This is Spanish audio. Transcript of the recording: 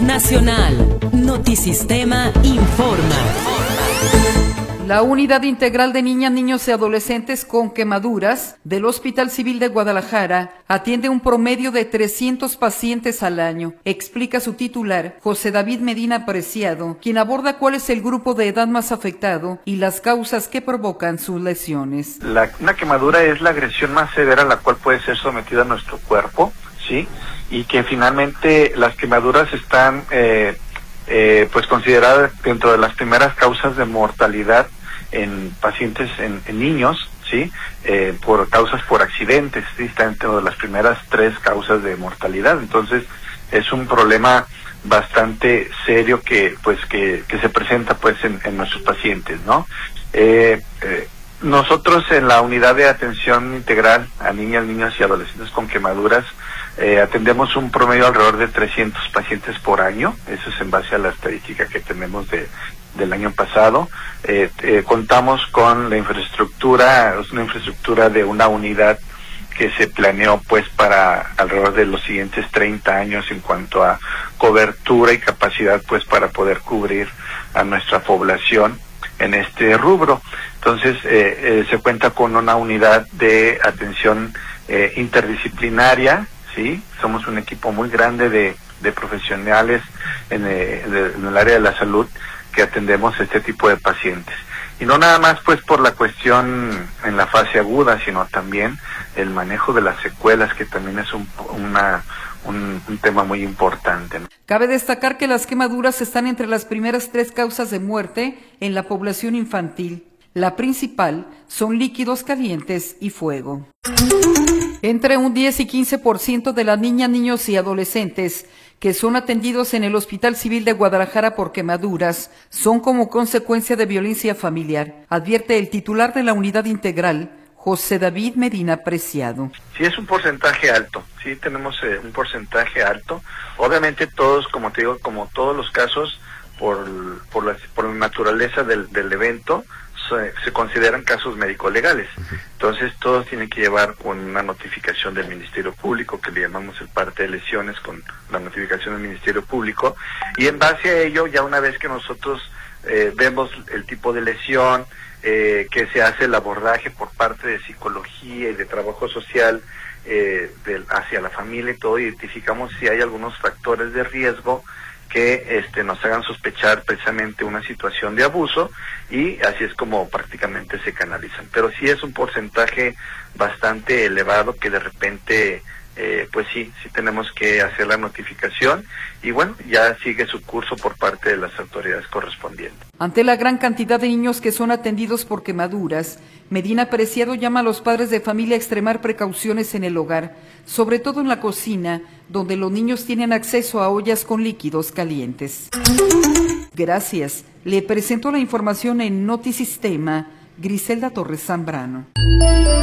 Nacional. Notisistema informa. La Unidad Integral de Niñas, Niños y Adolescentes con Quemaduras del Hospital Civil de Guadalajara atiende un promedio de 300 pacientes al año, explica su titular, José David Medina Preciado, quien aborda cuál es el grupo de edad más afectado y las causas que provocan sus lesiones. Una quemadura es la agresión más severa a la cual puede ser sometida nuestro cuerpo, ¿sí? Y que finalmente las quemaduras están pues consideradas dentro de las primeras causas de mortalidad en pacientes, en niños, ¿sí? Por causas por accidentes, ¿sí? Está dentro de las primeras 3 causas de mortalidad. Entonces es un problema bastante serio que se presenta pues en nuestros pacientes, ¿no? Nosotros en la unidad de atención integral a niñas, niños y adolescentes con quemaduras atendemos un promedio alrededor de 300 pacientes por año. Eso es en base a la estadística que tenemos del año pasado. Contamos con la infraestructura, es una infraestructura de una unidad que se planeó pues para alrededor de los siguientes 30 años en cuanto a cobertura y capacidad pues para poder cubrir a nuestra población en este rubro. Entonces se cuenta con una unidad de atención interdisciplinaria, ¿sí? Somos un equipo muy grande de profesionales en el área de la salud que atendemos este tipo de pacientes. Y no nada más pues por la cuestión en la fase aguda, sino también el manejo de las secuelas, que también es un tema muy importante, ¿no? Cabe destacar que las quemaduras están entre las primeras 3 causas de muerte en la población infantil. La principal son líquidos calientes y fuego. Entre un 10 y 15% de las niñas, niños y adolescentes que son atendidos en el Hospital Civil de Guadalajara por quemaduras son como consecuencia de violencia familiar, advierte el titular de la unidad integral, José David Medina Preciado. Sí, es un porcentaje alto, sí tenemos un porcentaje alto. Obviamente todos, como te digo, como todos los casos, por la naturaleza del evento, se consideran casos médico-legales. Entonces todos tienen que llevar con una notificación del Ministerio Público, que le llamamos el parte de lesiones, con la notificación del Ministerio Público, y en base a ello, ya una vez que nosotros vemos el tipo de lesión, que se hace el abordaje por parte de psicología y de trabajo social hacia la familia y todo, identificamos si hay algunos factores de riesgo que nos hagan sospechar precisamente una situación de abuso, y así es como prácticamente se canalizan. Pero sí es un porcentaje bastante elevado que de repente pues sí tenemos que hacer la notificación, y bueno, ya sigue su curso por parte de las autoridades correspondientes. Ante la gran cantidad de niños que son atendidos por quemaduras, Medina Preciado llama a los padres de familia a extremar precauciones en el hogar, sobre todo en la cocina, donde los niños tienen acceso a ollas con líquidos calientes. Gracias. Le presento la información en Notisistema, Griselda Torres Zambrano.